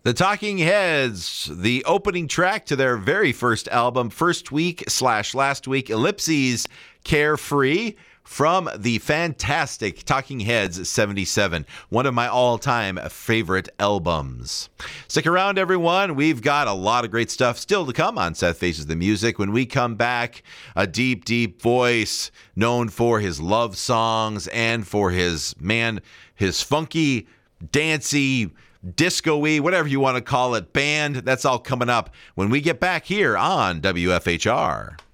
The Talking Heads, the opening track to their very first album, First Week/Last Week, Ellipses, Carefree, from the fantastic Talking Heads 77, one of my all-time favorite albums. Stick around, everyone. We've got a lot of great stuff still to come on Seth Faces the Music. When we come back, a deep, deep voice known for his love songs and for his funky, dancey, disco-y, whatever you want to call it, band. That's all coming up when we get back here on WFHR.